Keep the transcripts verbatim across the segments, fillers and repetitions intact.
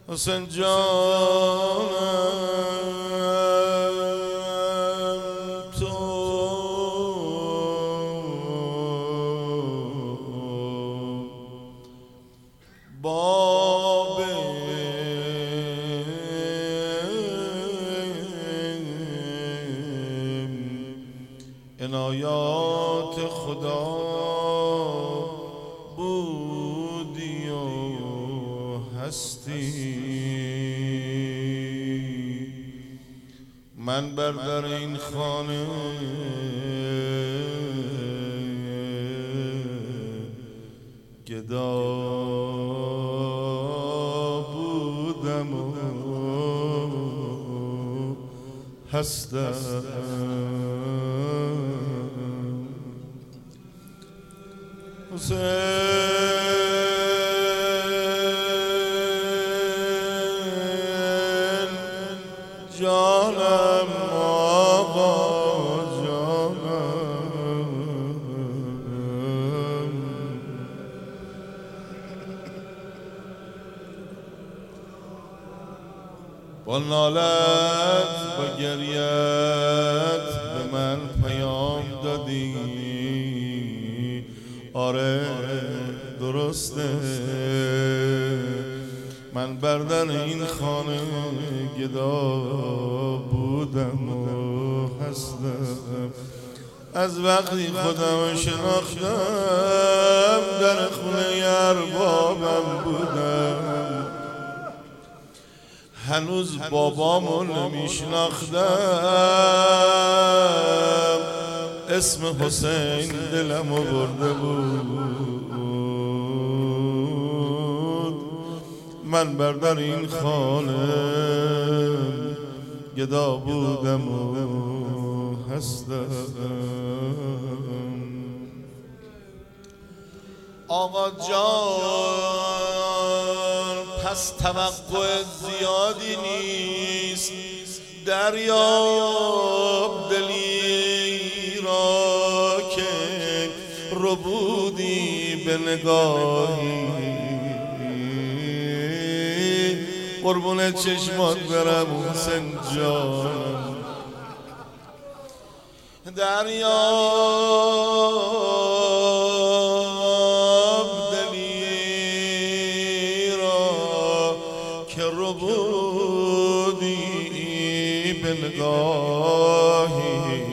حسین جانم تو باب عنایات خدا بودی و هستی. من بر در این خانه گدا بودم و هستم. حسین جانم آقا جانم با نالت و گریت به من پیام دادی. آره درسته من بر در این خانه گدا بودم و هستم. از وقتی خودم شناختم در خونه اربابم بودم. هنوز بابامو نمیشناختم. اسم حسین دلمو برده بود. من بر در این خانه گدا بودم و هستم. آقا جان پس توقع زیادی نیست. دریاب دلی را که ربودی به نگاهی. قربون چشمات برم حسین جان. دریاب دلی را که ربودی به نگاهی.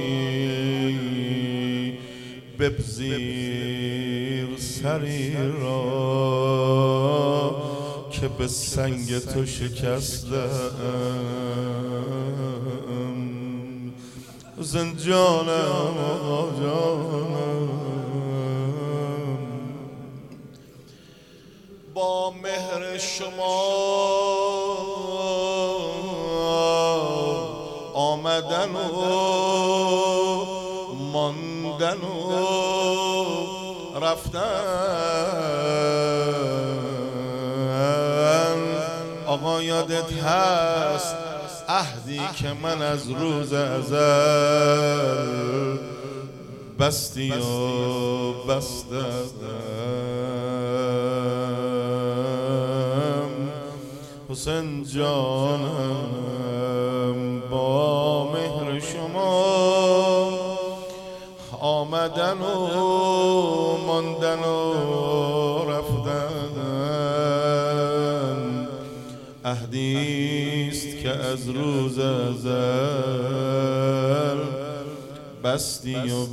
بپذیر سری را که به سنگ تو شکستم. حسین جانم آقا جانم با مهر شما آمدن و ماندن و رفتن. آقا یادت هست عهدی که من از روز ازل بستی و بستم. حسین جانم با مهر شما آمدن و ماندن و رفتن. عهدیست که از روز ازل بستی و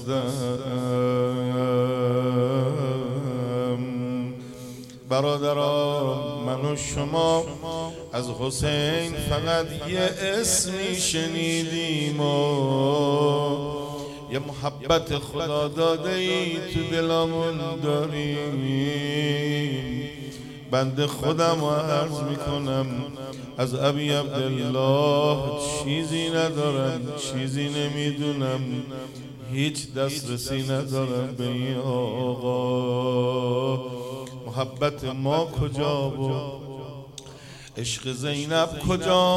بستم. برادران من و شما از حسین فقط یه اسمی شنیدیم و یه محبت خدا داده ای تو دلمون داریم. بنده خودم عرض میکنم از ابی عبدالله چیزی ندارم، چیزی نمیدونم، هیچ دسترسی ندارم به این آقا. محبت ما کجا و عشق زینب کجا؟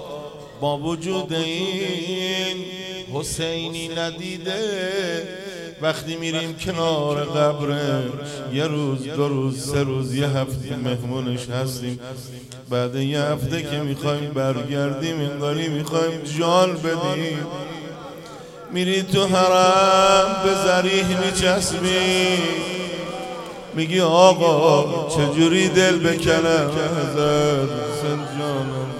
با وجود این حسینی ندیده وقتی میریم کنار قبرش یه روز دو روز سه روز یه هفته مهمونش هستیم، بعد یه هفته که میخوایم برگردیم انگاری میخوایم جان بدیم، میری تو حرم به ذریح میچسبی، میگی آقا چجوری دل بکنم ازت جانم.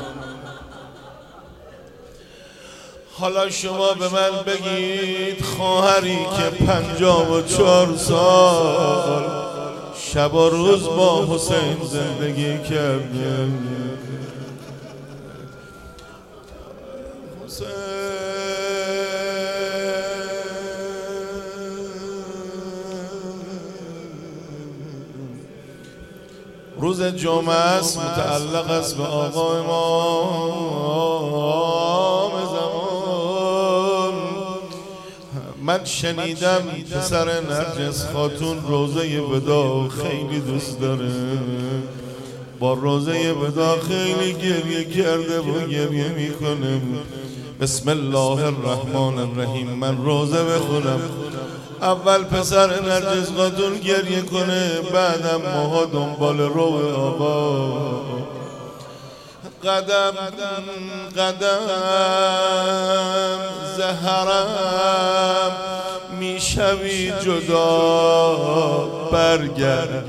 حالا شما به من بگید خواهری که پنجاه و چهار سال شب و روز با حسین زندگی کرده، حسین روز جمعه است، متعلق است به آقا امام زمان. من شنیدم پسر نرجس خاتون روزه ودا خیلی دوست داره، با روزه ودا خیلی گریه کرده و گریه میکنه. بسم الله الرحمن الرحیم من روزه بخونم، اول پسر نرجس خاتون گریه کنه، بعدم ماها دنبال رو آقا. قدم قدم زهرم میشوی جدا برگرد.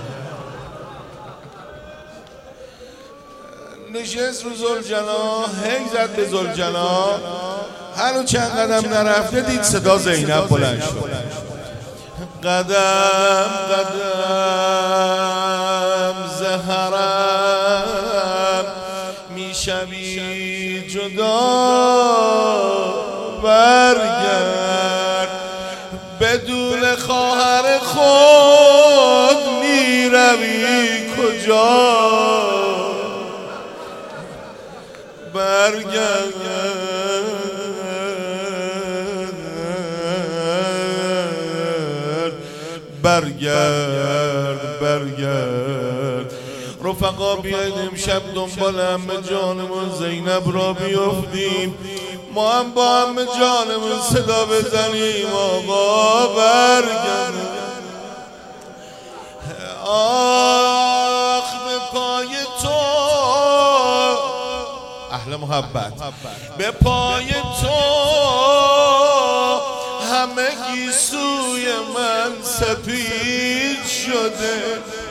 نشست رو ذوالجلال، هی زد به ذوالجلال، هنو چند قدم نرفته دید صدا زینب بلند شد. قدم قدم زهرم میشوی جدا برگرد، بدون خواهر خود میروی کجا برگرد. برگرد برگرد رفقا، بیاید امشب دنبال عمه جانمون زینب را بیفتیم، ما هم با عمه جانمون صدا بزنیم آقا برگرد. آخ به پای تو اهل محبت، به پای تو همگی سوی من سپید شده،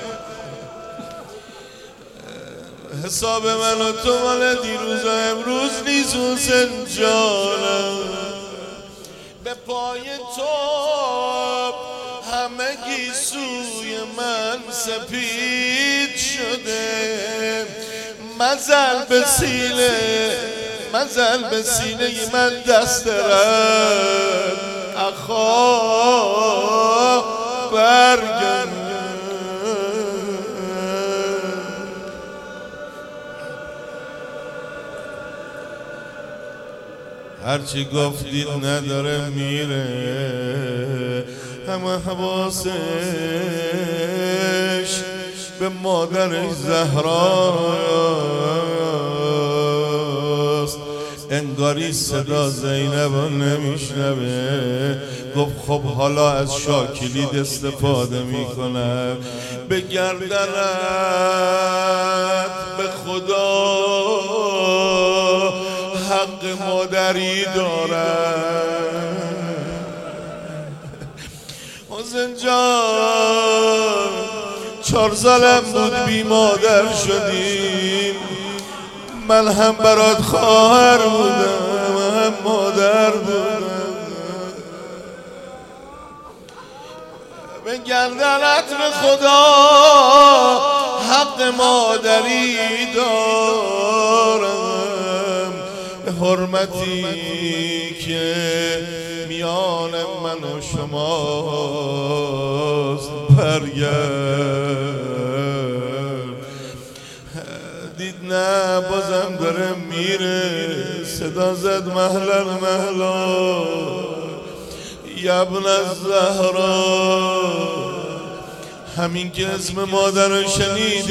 حساب من و تو مال دیروز و امروز نیست حسین جانم. به پای تو همگی سوی من سپید شده، مزل به سینه مزل به سینه من دست رد اخا برگرد. هرچی گفتید نداره میره، همه حواسش به مادرش زهراست، انگاری صدا زینب نمیشنوه. گفت خب حالا از شاکلید استفاده میکنم، به گردنت به خدا حق مادری دارم. حسین جان چهار سالم بود بی مادر شدیم، من هم برات خواهر بودم هم مادر بودم، به گردنت به خدا حق مادری دارم، به حرمتی که میان من و شماست برگرد. دید نه بازم داره میره، صدا زد مهلا مهلا یبن الزهرا، همین که اسم مادر رو شنید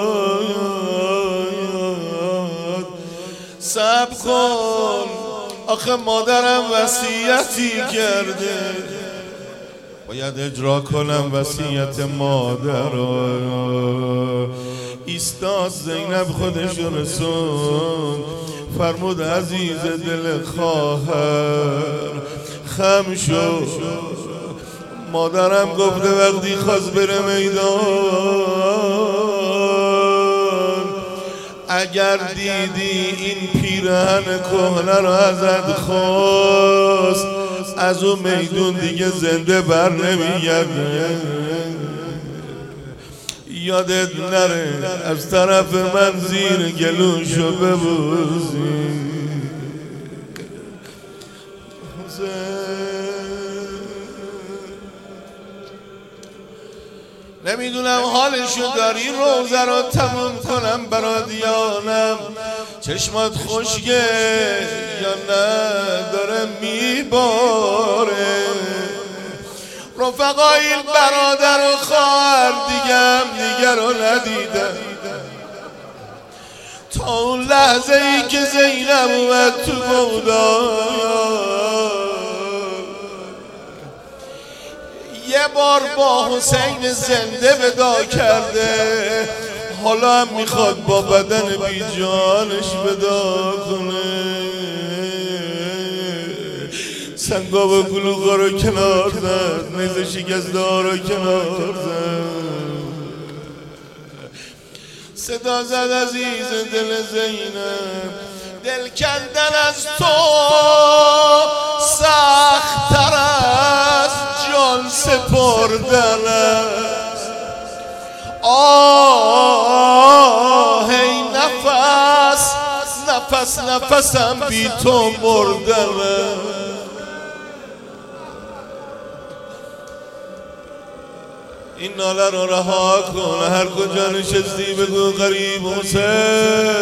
ازداد صبر کن آخه مادرم وصیتی کرده، باید اجرا کنم وصیت مادر. ایستاد زینب خودش رسون، فرمود عزیز دل خواهر خم شو. مادرم گفته وقتی خواست بره میدان، اگر دیدی این پیرهن کهنه رو ازت خواست، از اون میدون دیگه زنده بر نمیگرده. یادت نره از طرف من زیر گلوشو ببوسی. نمیدونم حالشو داری روزه رو تموم کنم برا دیانم، چشمات خشکه یا نه داره میباره. رفقای برادر و خواهر دیگم دیگر رو ندیدم تا اون لحظه ای که زینب اومد تو بودار. یه بار با حسین زنده ودا کرده، حالا هم میخواد با بدن بی جانش ودا کنه. سنگا و گلوغا رو کنار زد، نیز شکسته ها رو کنار زد، صدا زد عزیز دل زینب، دل کندن از تو سخت‌تر است جان سپردن است. آه ای نفس نفس نفسم بی تو مردن است. این ناله رو رها کن، هر کجا نشستی بگو غریب حسین.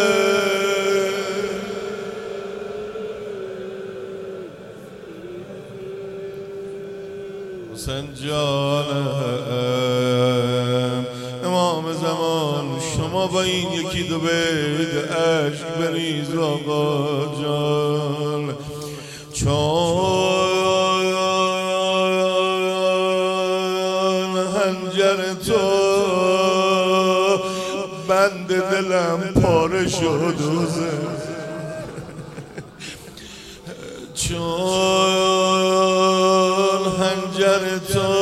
حسین جانم امام زمان، شما با این یکی دو بیت عشق بریز آقا جان. چون هنجر تو بند دلم پاره شد چون هنجر تو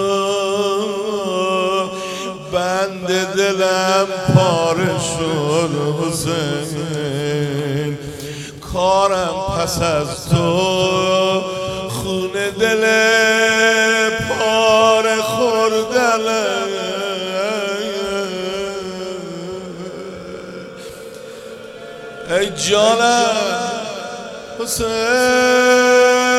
بند دلم پاره شد حسین. کارم پس از تو خون دل پاره خوردنه. ای جانم حسین،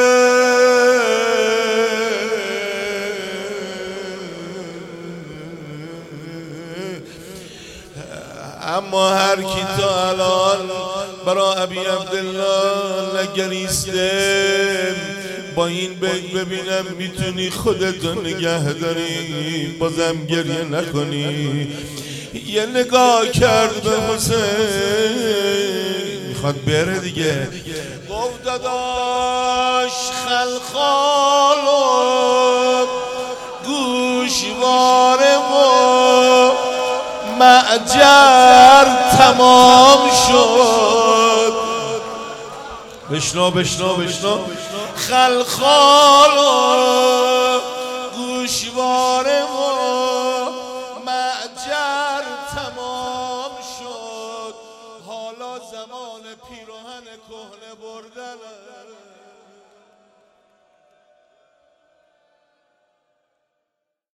اما هر کی تا الان برا ابی عبدالله نگریسته، با این بیت ببینم میتونی خودتو نگه داری، بازم گریه نکنی. یه نگاه کرد به حسین، میخواد بره دیگه، گفت داداش خلخالو گوشواره و معجر تمام شد. بشنو بشنو بشنو خلخالو گوشواره و معجر تمام شد، حالا زمان پیراهن کهنه بردن.